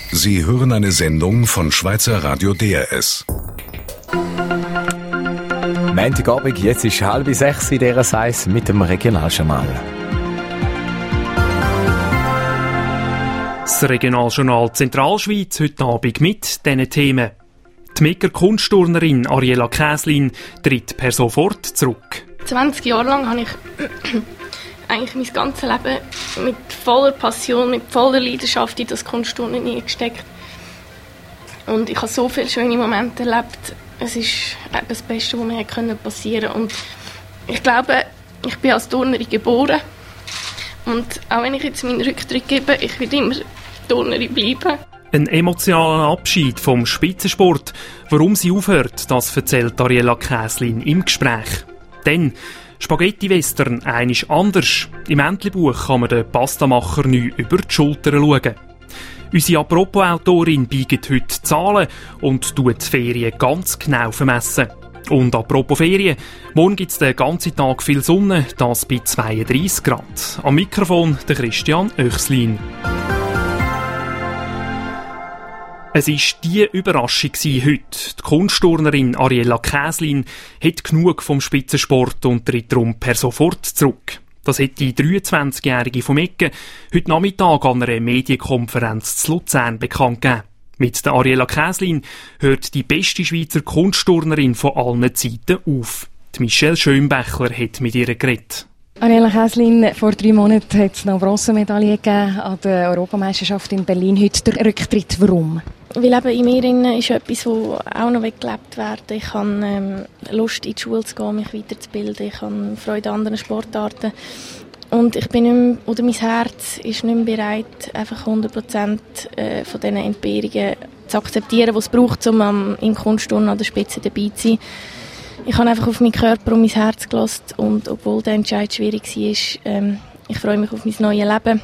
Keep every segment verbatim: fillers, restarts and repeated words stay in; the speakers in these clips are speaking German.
Sie hören eine Sendung von Schweizer Radio D R S. Montagabend, jetzt ist halb sechs in dieser Seis mit dem Regionaljournal. Das Regionaljournal Zentralschweiz heute Abend mit diesen Themen. Die Megger Kunstturnerin Ariela Käslin tritt per sofort zurück. zwanzig Jahre lang habe ich eigentlich mein ganzes Leben mit voller Passion, mit voller Leidenschaft in das Kunstturnen gesteckt. Und ich habe so viele schöne Momente erlebt. Es ist das Beste, was mir passieren konnte. Und ich glaube, ich bin als Turnerin geboren. Und auch wenn ich jetzt meinen Rücktritt gebe, ich werde immer Turnerin bleiben. Ein emotionaler Abschied vom Spitzensport. Warum sie aufhört, das erzählt Ariela Käslin im Gespräch. Dann Spaghetti-Western, einisch anders. Im Entlebuch kann man den Pastamacher neu über die Schulter schauen. Unsere Apropos-Autorin biegt heute Zahlen und tut die Ferien ganz genau vermessen. Und apropos Ferien, morgen gibt es den ganzen Tag viel Sonne, das bei zweiunddreissig Grad. Am Mikrofon der Christian Oechslin. Es war die Überraschung heute. Die Kunstturnerin Ariela Käslin hat genug vom Spitzensport und tritt darum per sofort zurück. Das hat die dreiundzwanzigjährige vom Eggen heute Nachmittag an einer Medienkonferenz zu Luzern bekannt gegeben. Mit der Ariela Käslin hört die beste Schweizer Kunstturnerin von allen Zeiten auf. Die Michelle Schönbächler hat mit ihr geredet. Ariela Käslin, vor drei Monaten hat es noch eine Bronzemedaille gegeben an der Europameisterschaft in Berlin. Heute der Rücktritt. Warum? Weil eben in mir drin ist etwas, das auch noch gelebt werden will. Ich habe ähm, Lust, in die Schule zu gehen, mich weiterzubilden. Ich habe Freude an anderen Sportarten. Und ich bin nicht mehr, oder mein Herz ist nicht mehr bereit, einfach hundert Prozent äh, von diesen Entbehrungen zu akzeptieren, die es braucht, um am, im Kunstturnen an der Spitze dabei zu sein. Ich habe einfach auf meinen Körper und mein Herz gelassen und obwohl der Entscheid schwierig war, ähm, ich freue mich auf mein neues Leben.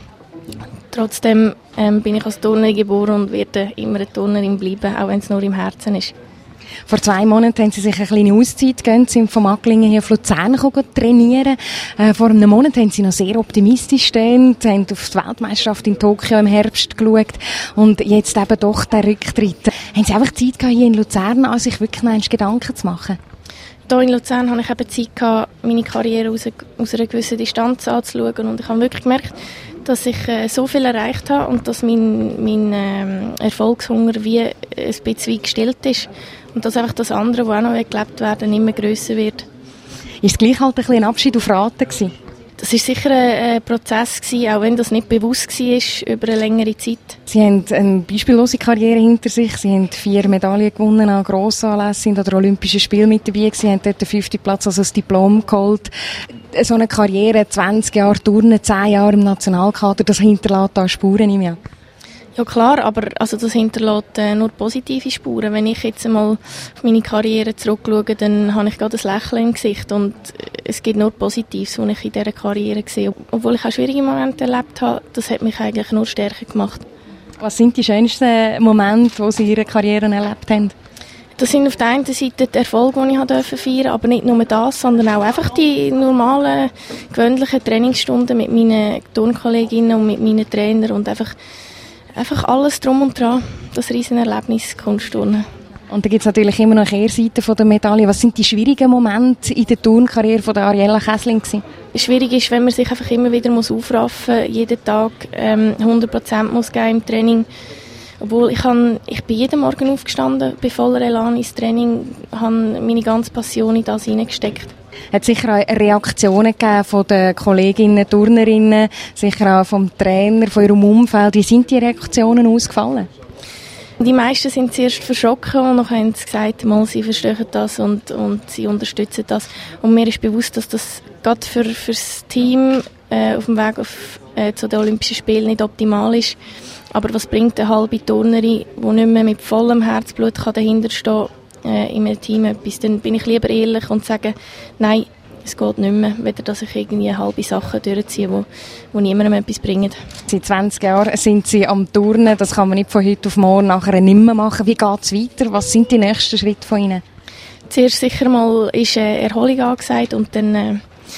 Trotzdem ähm, bin ich als Turnerin geboren und werde immer eine Turnerin bleiben, auch wenn es nur im Herzen ist. Vor zwei Monaten haben Sie sich eine kleine Auszeit gegeben, sind vom Acklingen hier auf Luzern trainieren. Äh, vor einem Monat haben Sie noch sehr optimistisch stehen, Sie haben auf die Weltmeisterschaft in Tokio im Herbst geschaut und jetzt eben doch der Rücktritt. Haben Sie einfach Zeit gehabt, hier in Luzern an sich wirklich noch Gedanken zu machen? Hier in Luzern hatte ich eben Zeit gehabt, meine Karriere aus, aus einer gewissen Distanz anzuschauen und ich habe wirklich gemerkt, dass ich äh, so viel erreicht habe und dass mein, mein ähm, Erfolgshunger wie ein bisschen gestillt ist und dass einfach das andere, das auch noch gelebt werden, immer grösser wird. Ist es gleich halt ein bisschen ein Abschied auf Raten gewesen? Das war sicher ein Prozess gewesen, auch wenn das nicht bewusst war über eine längere Zeit. Sie haben eine beispiellose Karriere hinter sich. Sie haben vier Medaillen gewonnen an Grossanlässen, sind an den Olympischen Spielen mit dabei gewesen, haben dort den fünften Platz, also das Diplom geholt. So eine Karriere, zwanzig Jahre Turnen, zehn Jahre im Nationalkader, das hinterlässt da Spuren im Jahr. Ja klar, aber also das hinterlässt äh, nur positive Spuren. Wenn ich jetzt einmal auf meine Karriere zurückschaue, dann habe ich gerade ein Lächeln im Gesicht und es gibt nur Positives, was ich in dieser Karriere sehe. Obwohl ich auch schwierige Momente erlebt habe, das hat mich eigentlich nur stärker gemacht. Was sind die schönsten Momente, die Sie in Ihrer Karriere erlebt haben? Das sind auf der einen Seite die Erfolge, die ich feiern durfte, aber nicht nur das, sondern auch einfach die normalen, gewöhnlichen Trainingsstunden mit meinen Turnkolleginnen und mit meinen Trainern und einfach Einfach alles drum und dran, das Riesenerlebnis Kunstturnen. Und da gibt es natürlich immer noch Kehrseiten von der Medaille. Was sind die schwierigen Momente in der Turnkarriere von der Ariela Käslin gewesen? Schwierig ist, wenn man sich einfach immer wieder muss aufraffen muss, jeden Tag ähm, hundert Prozent muss geben im Training. Obwohl ich, han, ich bin jeden Morgen aufgestanden, bin voller Elan ins Training, habe meine ganze Passion in das hineingesteckt. Es hat sicher auch Reaktionen gegeben von den Kolleginnen, Turnerinnen, sicher auch vom Trainer, von ihrem Umfeld. Wie sind die Reaktionen ausgefallen? Die meisten sind zuerst verschrocken und dann haben sie gesagt, mal, sie verstehen das und, und sie unterstützen das. Und mir ist bewusst, dass das gerade für, für das Team äh, auf dem Weg auf, äh, zu den Olympischen Spielen nicht optimal ist. Aber was bringt eine halbe Turnerin, die nicht mehr mit vollem Herzblut dahinterstehen kann, äh, in einem Team etwas? Dann bin ich lieber ehrlich und sage, nein, es geht nicht mehr, weder dass ich irgendwie halbe Sachen durchziehe, die, die niemandem etwas bringen. Seit zwanzig Jahren sind Sie am Turnen, das kann man nicht von heute auf morgen nachher nicht mehr machen. Wie geht es weiter? Was sind die nächsten Schritte von Ihnen? Zuerst sicher mal ist äh, Erholung angesagt und dann äh,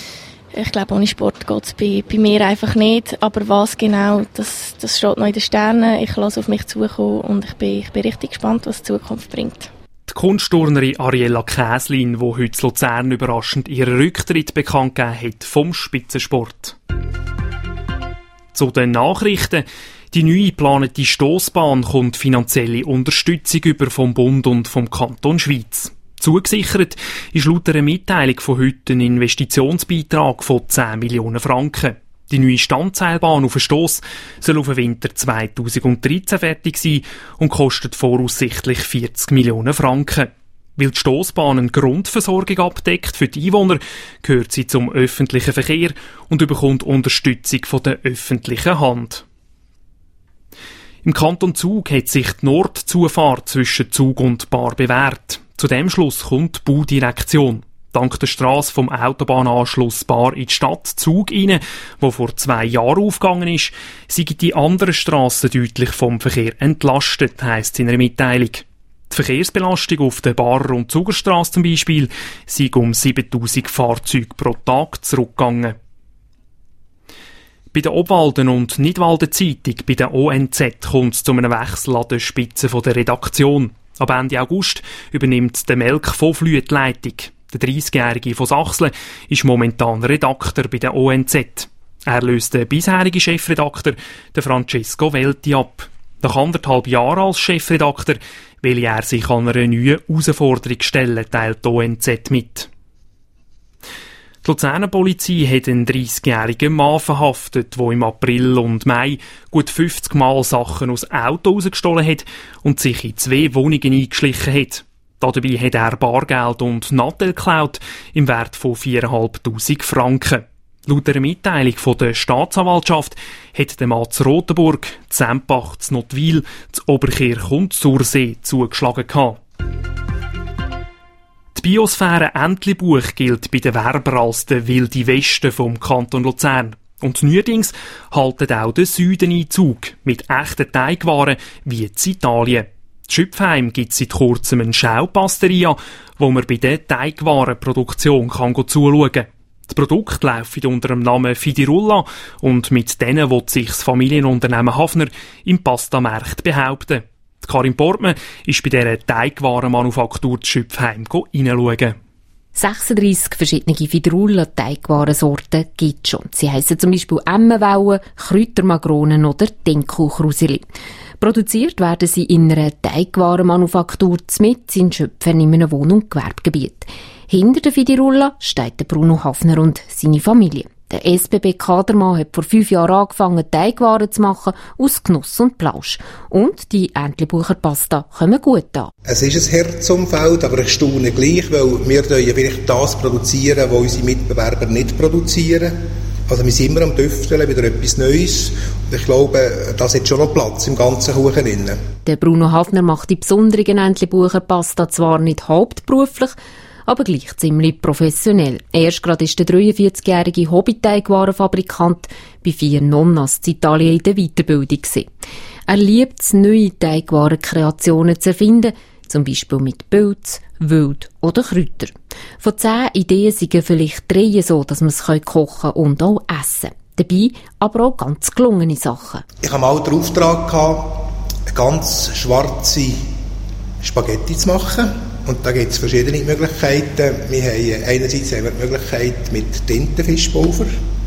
Ich glaube, ohne Sport geht es bei, bei mir einfach nicht. Aber was genau, das, das steht noch in den Sternen. Ich lasse auf mich zukommen und ich bin, ich bin richtig gespannt, was die Zukunft bringt. Die Kunstturnerin Ariella Käslin, die heute in Luzern überraschend ihren Rücktritt bekannt gegeben hat vom Spitzensport. Zu den Nachrichten. Die neu geplante Stossbahn kommt finanzielle Unterstützung über vom Bund und vom Kanton Schweiz. Zugesichert ist laut einer Mitteilung von heute ein Investitionsbeitrag von zehn Millionen Franken. Die neue Standseilbahn auf den Stoss soll auf den Winter zweitausenddreizehn fertig sein und kostet voraussichtlich vierzig Millionen Franken. Weil die Stossbahn eine Grundversorgung abdeckt für die Einwohner, gehört sie zum öffentlichen Verkehr und bekommt Unterstützung von der öffentlichen Hand. Im Kanton Zug hat sich die Nordzufahrt zwischen Zug und Bar bewährt. Zu dem Schluss kommt die Baudirektion. Dank der Strasse vom Autobahnanschluss Bar in die Stadt Zug rein, wo vor zwei Jahren aufgegangen ist, sind die anderen Strassen deutlich vom Verkehr entlastet, heisst es in einer Mitteilung. Die Verkehrsbelastung auf der Barer- und Zugerstrasse zum Beispiel sei um siebentausend Fahrzeuge pro Tag zurückgegangen. Bei der Obwalden- und Nidwalden-Zeitung, bei der O N Z, kommt es zu einem Wechsel an der Spitze der Redaktion. Ab Ende August übernimmt der Melk von Flüh die Leitung. Der dreißigjährige von Sachsen ist momentan Redakteur bei der O N Z. Er löst den bisherigen Chefredakteur, den Francesco Velti, ab. Nach anderthalb Jahren als Chefredakteur will er sich an einer neuen Herausforderung stellen, teilt die O N Z mit. Die Luzerner Polizei hat einen dreißigjährigen Mann verhaftet, der im April und Mai gut fünfzig Mal Sachen aus Auto rausgestohlen hat und sich in zwei Wohnungen eingeschlichen hat. Dabei hat er Bargeld und Nattel geklaut im Wert von viertausendfünfhundert Franken. Laut einer Mitteilung von der Staatsanwaltschaft hat der Mann zu Rotenburg, zu Sempach, zu Nottwil, zu Oberkirch und Sursee zugeschlagen gehabt. Die Biosphäre Entlebuch gilt bei den Werbern als der wilde Westen vom Kanton Luzern. Und neuerdings haltet auch der Süden Einzug mit echten Teigwaren wie in Italien. In Schüpfheim gibt es seit kurzem eine Schaupasteria, wo man bei der Teigwarenproduktion kann zuschauen kann. Das Produkt läuft unter dem Namen Fidirulla und mit denen will sich das Familienunternehmen Hafner im Pastamarkt behaupten. Karin Portmann ist bei dieser Teigwarenmanufaktur zu Schüpfheim hineinschauen. sechsunddreissig verschiedene Fidirulla-Teigwarensorten gibt es schon. Sie heissen zum Beispiel Emmenwellen, Kräutermagronen oder Dinkelkruseli. Produziert werden sie in einer Teigwarenmanufaktur mitten in Schöpfen in einem Wohn- und Gewerbegebiet. Hinter der Fidirulla steht der Bruno Hafner und seine Familie. Der S B B-Kadermann hat vor fünf Jahren angefangen, Teigwaren zu machen aus Genuss und Plausch. Und die Entlebucher Pasta kommen gut an. Es ist ein Herzumfeld, aber ich staune gleich, weil wir vielleicht das produzieren, was unsere Mitbewerber nicht produzieren. Also wir sind immer am Düfteln, wieder etwas Neues. Und ich glaube, das hat schon noch Platz im ganzen Kuchen drin. Der Bruno Hafner macht die besonderen Entlebucher Pasta zwar nicht hauptberuflich, aber gleich ziemlich professionell. Erst gerade ist der dreiundvierzigjährige Hobby-Teigwarenfabrikant bei vier Nonnas in Italien in der Weiterbildung gewesen. Er liebt es, neue Teigwarenkreationen zu erfinden, zum Beispiel mit Pilz, Wild oder Kräuter. Von zehn Ideen sind vielleicht drei so, dass man es kochen und auch essen kann. Dabei aber auch ganz gelungene Sachen. Ich hatte mal den Auftrag, eine ganz schwarze Spaghetti zu machen. Und da gibt es verschiedene Möglichkeiten. Wir haben einerseits haben wir die Möglichkeit mit Tintenfischpulver.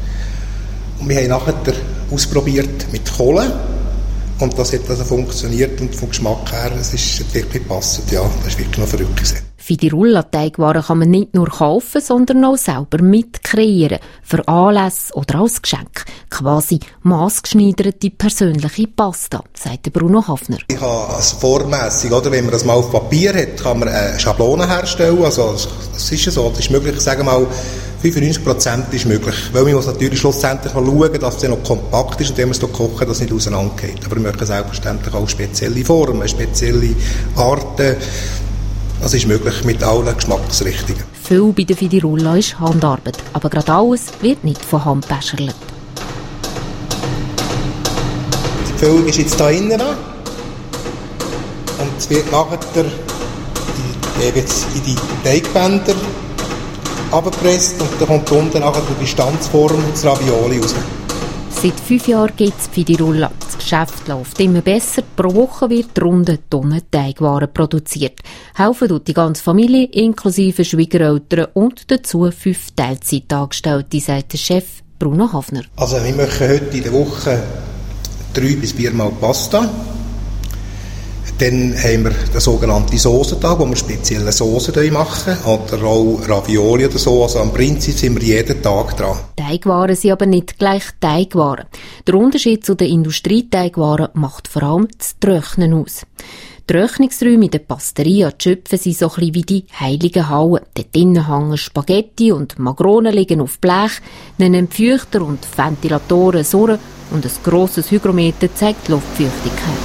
Und wir haben nachher ausprobiert mit Kohle. Und das hat also funktioniert und vom Geschmack her, es ist wirklich passend. Ja, das ist wirklich noch verrückt gewesen. Fidirulla-Teigwaren kann man nicht nur kaufen, sondern auch selber mitkreieren. Für Anlässe oder als Geschenk. Quasi maßgeschneiderte persönliche Pasta, sagt der Bruno Hafner. Ich habe es vormässig, oder? Wenn man das mal auf Papier hat, kann man eine Schablone herstellen. Also, das ist ja so. Das ist möglich, sagen wir mal, fünfundneunzig Prozent ist möglich. Weil man muss natürlich schlussendlich mal schauen, dass es noch kompakt ist und wenn man es kochen, dass es nicht auseinandergeht. Aber wir möchten selbstverständlich auch spezielle Formen, spezielle Arten. Das ist möglich mit allen Geschmacksrichtungen. Viel bei der Fidirulla ist Handarbeit, aber gerade alles wird nicht von Hand gebäscherlet. Die Füllung ist jetzt hier innen. Und es wird nachher die, die jetzt in die Teigbänder abgepresst und dann kommt unten nachher die Distanzform das Ravioli raus. Seit fünf Jahren gibt es Fidirulla. Das Geschäft läuft immer besser. Pro Woche wird runde Tonnen Teigwaren produziert. Helfen tut die ganze Familie, inklusive Schwiegereltern und dazu fünf Teilzeitangestellte, sagt der Chef Bruno Hafner. Also wir machen heute in der Woche drei bis viermal Pasta. Dann haben wir den sogenannten Soßentag, wo wir spezielle Soßen machen, oder auch Ravioli oder so. Also am Prinzip sind wir jeden Tag dran. Teigwaren sind aber nicht gleich Teigwaren. Der Unterschied zu den Industrieteigwaren macht vor allem das Trocknen aus. Die Trocknungsräume in der Pasteria, die Schöpfe sind so ein bisschen wie die heiligen Hallen. Dort drinnen hängen Spaghetti und Makronen liegen auf Blech, einen Entfeuchter und Ventilatoren surren und ein grosses Hygrometer zeigt die Luftfeuchtigkeit.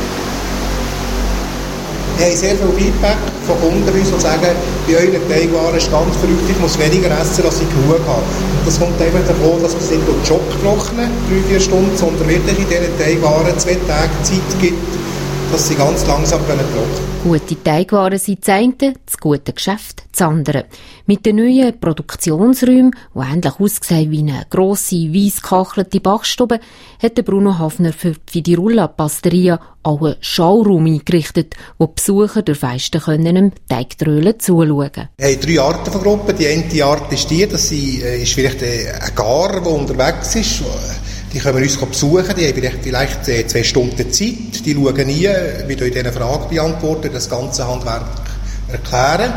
Wir haben sehr viel Feedback von Kunden, die sagen, bei euren Teigwaren ist ganz verrückt, ich muss weniger essen, als ich genug habe. Und das kommt einfach davon, dass wir sie nicht durch den Job trocknen, drei, vier Stunden, sondern wirklich in diesen Teigwaren zwei Tage Zeit gibt, dass sie ganz langsam trocknen können. Gute Teigwaren sind das eine, das gute Geschäft das andere. Mit den neuen Produktionsräumen, die ähnlich aussehen wie eine grosse, weiss gekachelte Backstube, hat der Bruno Hafner für die Fidirulla Pasteria auch einen Schauraum eingerichtet, wo die Besucher durch Feisten können im Teigtrölen zuschauen können. Wir haben drei Arten von Gruppen. Die eine Art ist die, dass sie, äh, ist vielleicht ein Gar, der unterwegs ist. Die können uns besuchen, die haben vielleicht, vielleicht äh, zwei Stunden Zeit. Die schauen nie, wie du in diesen Fragen beantworten, das ganze Handwerk erklären.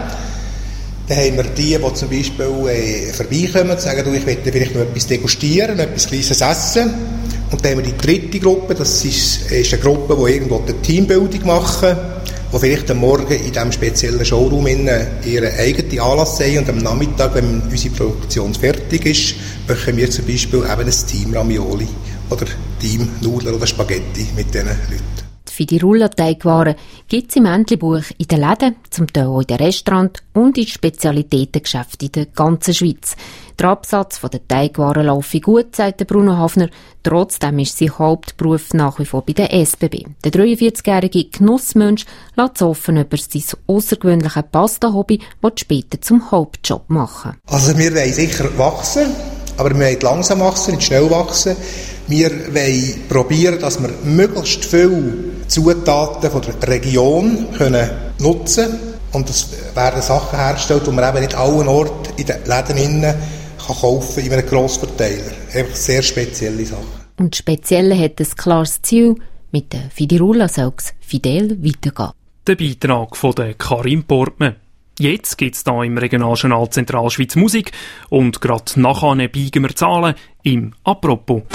Dann haben wir die, die zum Beispiel äh, vorbeikommen und sagen, du, ich möchte vielleicht noch etwas degustieren, noch etwas Kleines essen. Und dann haben wir die dritte Gruppe, das ist, ist eine Gruppe, die irgendwo eine Teambuilding machen, die vielleicht am Morgen in diesem speziellen Showroom ihren eigenen Anlass haben und am Nachmittag, wenn unsere Produktion fertig ist, machen wir zum Beispiel eben ein Team Ravioli oder Team Nudeln oder Spaghetti mit diesen Leuten. Die Fidirulla-Teigwaren gibt es im Entlebuch in den Läden, zum Teil auch in den Restaurants und in Spezialitätengeschäften in der ganzen Schweiz. Der Absatz der Teigwaren laufe gut, sagt Bruno Hafner. Trotzdem ist sein Hauptberuf nach wie vor bei der S B B. Der dreiundvierzigjährige Genussmensch lässt offen über sein außergewöhnliche Pasta-Hobby, das später zum Hauptjob machen. Also wir wollen sicher wachsen, aber wir wollen langsam wachsen, nicht schnell wachsen. Wir wollen probieren, dass wir möglichst viele Zutaten von der Region können nutzen können. Und es werden Sachen hergestellt, die man eben nicht allen Orten in den Läden innen kann kaufen in einem Grossverteiler. Einfach sehr spezielle Sachen. Und Spezielle hat ein klares Ziel. Mit der Fidirulla soll es fidel weitergehen. Der Beitrag von der Karin Portmann. Jetzt gibt es hier im Regionaljournal Zentralschweiz Musik und gerade nachher biegen wir Zahlen im Apropos.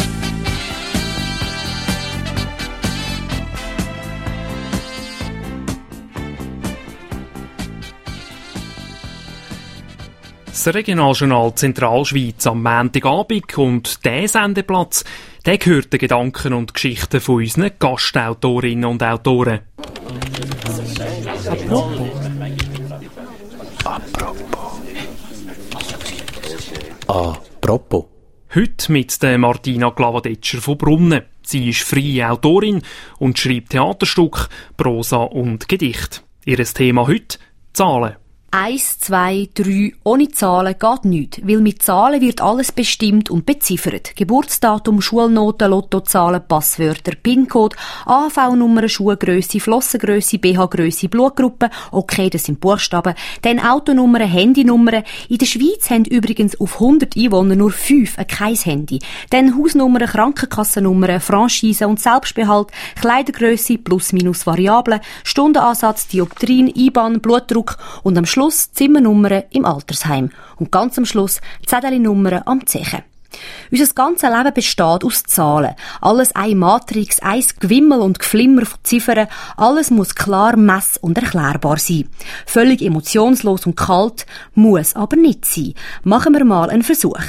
Das Regionaljournal Zentralschweiz am Montagabend und dieser Sendeplatz, der gehört den Gedanken und Geschichten von unseren Gastautorinnen und Autoren. Apropos. Apropos. Apropos. Heute mit der Martina Glavadetscher von Brunnen. Sie ist freie Autorin und schreibt Theaterstücke, Prosa und Gedicht. Ihr Thema heute: Zahlen. Eins, zwei, drei, ohne Zahlen geht nichts, weil mit Zahlen wird alles bestimmt und beziffert. Geburtsdatum, Schulnoten, Lottozahlen, Passwörter, PIN-Code, A V-Nummer, Schuhgrösse, Flossengrösse, B H-Grösse, Blutgruppe, okay, das sind Buchstaben, dann Autonummern, Handynummern. In der Schweiz haben übrigens auf hundert Einwohner nur fünf kein Handy. Dann Hausnummern, Krankenkassennummern, Franchise und Selbstbehalt, Kleidergrösse, Plus-Minus Variablen, Stundenansatz, Dioptrien, I B A N, Blutdruck und am Schluss Zimmernummern im Altersheim und ganz am Schluss Zettelnummern am Zechen. Unser ganzes Leben besteht aus Zahlen. Alles eine Matrix, ein Gewimmel und Geflimmer von Ziffern. Alles muss klar, mess- und erklärbar sein. Völlig emotionslos und kalt, muss aber nicht sein. Machen wir mal einen Versuch.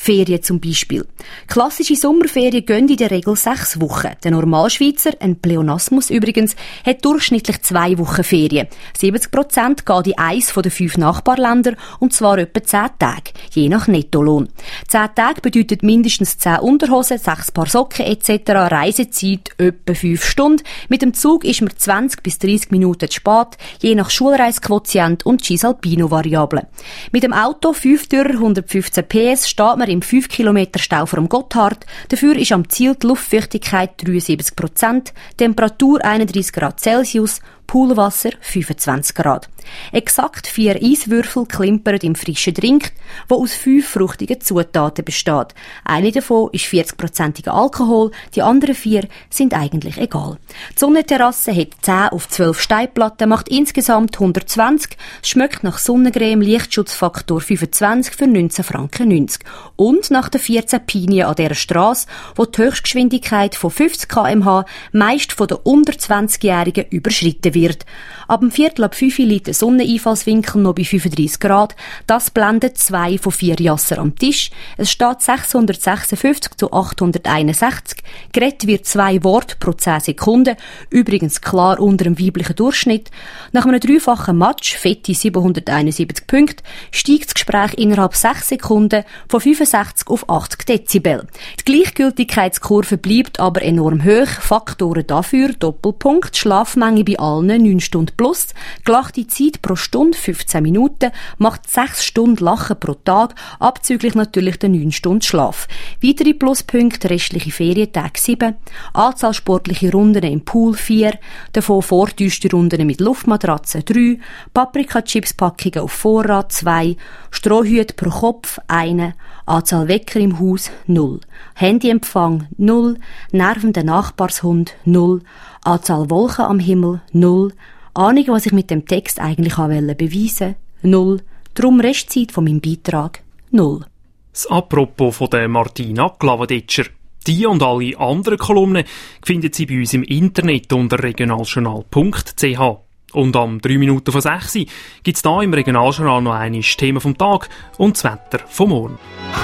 Ferien zum Beispiel. Klassische Sommerferien gehen in der Regel sechs Wochen. Der Normalschweizer, ein Pleonasmus übrigens, hat durchschnittlich zwei Wochen Ferien. siebzig Prozent geht in eins von den fünf Nachbarländern, und zwar etwa zehn Tage, je nach Nettolohn. zehn Tage bedeutet mindestens zehn Unterhosen, sechs Paar Socken et cetera. Reisezeit etwa fünf Stunden. Mit dem Zug ist man zwanzig bis dreißig Minuten zu spät, je nach Schulreisquotient und Cisalpino-Variable. Mit dem Auto Fünftürer hundertfünfzehn P S steht man im fünf Kilometer Stau vor dem Gotthard. Dafür ist am Ziel die Luftfeuchtigkeit dreiundsiebzig Prozent, Temperatur einunddreißig Grad Celsius, Poolwasser fünfundzwanzig Grad. Exakt vier Eiswürfel klimpern im frischen Drink, der aus fünf fruchtigen Zutaten besteht. Eine davon ist vierzig-prozentiger Alkohol, die anderen vier sind eigentlich egal. Die Sonnenterrasse hat zehn auf zwölf Steinplatten, macht insgesamt hundertzwanzig, schmeckt nach Sonnencreme, Lichtschutzfaktor fünfundzwanzig für neunzehn Franken neunzig. Und nach den vierzehn Pinien an dieser Strasse, wo die Höchstgeschwindigkeit von fünfzig Kilometer pro Stunde meist von den unter zwanzigjährigen überschritten wird. Ab dem Viertel ab fünf liegt der Sonneneinfallswinkel noch bei fünfunddreißig Grad. Das blendet zwei von vier Jasser am Tisch. Es steht sechshundertsechsundfünfzig zu achthunderteinundsechzig. Geredet wird zwei Worte pro zehn Sekunden. Übrigens klar unter dem weiblichen Durchschnitt. Nach einem dreifachen Match, fette siebenhunderteinundsiebzig Punkte, steigt das Gespräch innerhalb sechs Sekunden von fünfundsechzig auf achtzig Dezibel. Die Gleichgültigkeitskurve bleibt aber enorm hoch. Faktoren dafür: Doppelpunkt, Schlafmenge bei allen neun Stunden plus, gelachte Zeit pro Stunde fünfzehn Minuten, macht sechs Stunden Lachen pro Tag, abzüglich natürlich der neun Stunden Schlaf. Weitere Pluspunkte: restliche Ferientage sieben, Anzahl sportliche Runden im Pool vier, davon vorteuerste Runden mit Luftmatratzen drei, Paprika-Chips-Packungen auf Vorrat zwei, Strohhüte pro Kopf eine, Anzahl Wecker im Haus null, Handyempfang null, nervender Nachbarshund null, Anzahl Wolken am Himmel null, Ahnung, was ich mit dem Text eigentlich beweisen wollte, null, drum Restzeit von meinem Beitrag null. Das Apropos von der Martina Glavadetscher. Die und alle anderen Kolumnen finden Sie bei uns im Internet unter regionaljournal punkt c h. Und am drei Minuten vor sechs gibt es hier im Regionaljournal noch ein Thema vom Tag und das Wetter vom Morgen.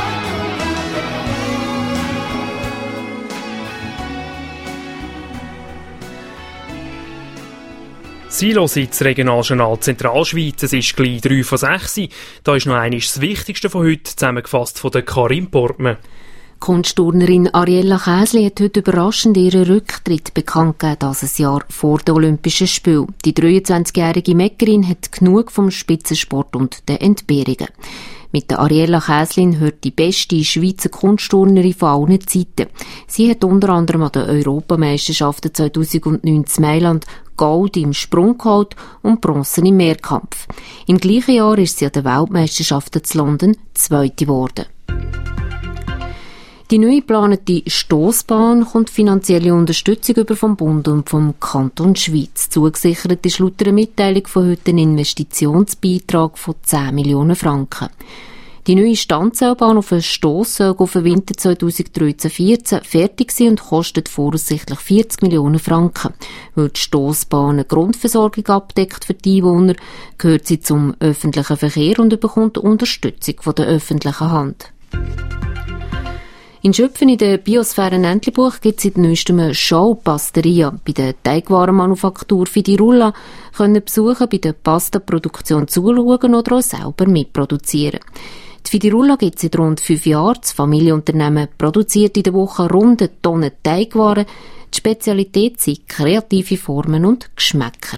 Sie hören das Regionaljournal Zentralschweiz. Es ist gleich drei vor sechs. Da ist noch einmal das Wichtigste von heute, zusammengefasst von der Karin Portmann. Kunstturnerin Ariella Käsli hat heute überraschend ihren Rücktritt bekannt gegeben, das ein Jahr vor den Olympischen Spielen. Die dreiundzwanzigjährige Meckerin hat genug vom Spitzensport und den Entbehrungen. Mit der Ariella Käslin hört die beste Schweizer Kunstturnerin von allen Zeiten. Sie hat unter anderem an den Europameisterschaften zweitausendneun in Mailand Gold im Sprung geholt und Bronze im Mehrkampf. Im gleichen Jahr ist sie an den Weltmeisterschaften zu London Zweite geworden. Die neu geplante Stossbahn kommt finanzielle Unterstützung über vom Bund und vom Kanton Schweiz. Zugesichert ist laut einer Mitteilung von heute ein Investitionsbeitrag von zehn Millionen Franken. Die neue Standseilbahn auf den Stoss soll auf den Winter zweitausenddreizehn vierzehn fertig sein und kostet voraussichtlich vierzig Millionen Franken. Weil die Stossbahn eine Grundversorgung abdeckt für die Einwohner, gehört sie zum öffentlichen Verkehr und bekommt Unterstützung von der öffentlichen Hand. In Schöpfen in der Biosphäre Entlebuch gibt es seit neuestem eine Show-Pasteria. Bei der Teigwarenmanufaktur Fidirulla können Besucher bei der Pasta-Produktion zuschauen oder auch selber mitproduzieren. Die Fidirulla gibt es seit rund fünf Jahren. Das Familienunternehmen produziert in der Woche rund eine Tonne Teigwaren. Die Spezialität sind kreative Formen und Geschmäcker.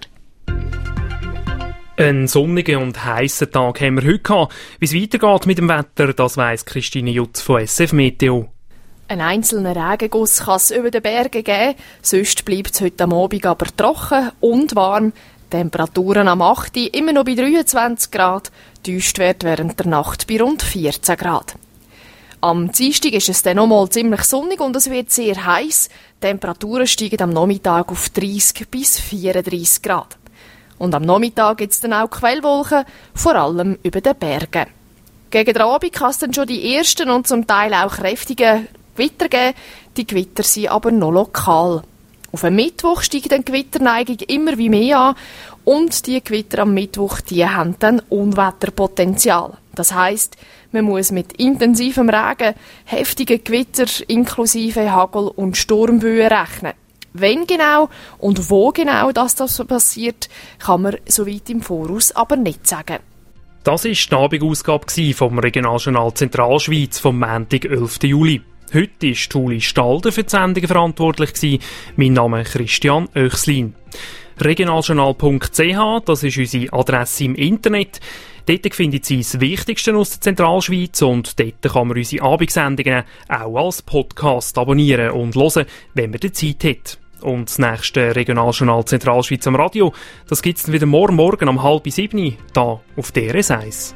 Einen sonnigen und heissen Tag haben wir heute gehabt. Wie es weitergeht mit dem Wetter, das weiss Christine Jutz von S F Meteo. Ein einzelner Regenguss kann es über den Bergen geben, sonst bleibt es heute am Abend aber trocken und warm. Temperaturen am acht immer noch bei dreiundzwanzig Grad, Tiefstwert während der Nacht bei rund vierzehn Grad. Am Dienstag ist es dann nochmal ziemlich sonnig und es wird sehr heiß. Temperaturen steigen am Nachmittag auf dreißig bis vierunddreißig Grad. Und am Nachmittag gibt es dann auch Quellwolken, vor allem über den Bergen. Gegen den Abend kann es dann schon die ersten und zum Teil auch kräftigen Gewitter geben. Die Gewitter sind aber noch lokal. Auf dem Mittwoch steigt die Gewitterneigung immer wie mehr an und die Gewitter am Mittwoch, die haben dann Unwetterpotenzial. Das heisst, Man muss mit intensivem Regen, heftigen Gewitter inklusive Hagel und Sturmböen rechnen. Wenn genau und wo genau das, das passiert, kann man so weit im Voraus aber nicht sagen. Das war die Abendausgabe vom Regionaljournal Zentralschweiz vom Montag, elften Juli. Heute war Tuli Stalder für die Sendung verantwortlich. Mein Name ist Christian Oechslin. regionaljournal punkt c h, das ist unsere Adresse im Internet. Dort findet Sie das Wichtigste aus der Zentralschweiz und dort kann man unsere Abendsendungen auch als Podcast abonnieren und hören, wenn man die Zeit hat. Und das nächste Regionaljournal Zentralschweiz am Radio, das gibt es dann wieder morgen Morgen um halb sieben, hier auf D R S eins.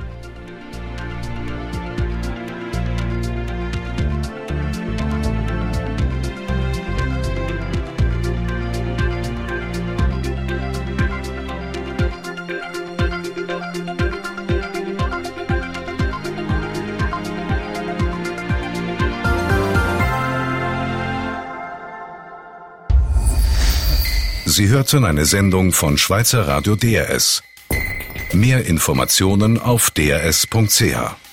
Sie hörten eine Sendung von Schweizer Radio D R S. Mehr Informationen auf d r s punkt c h.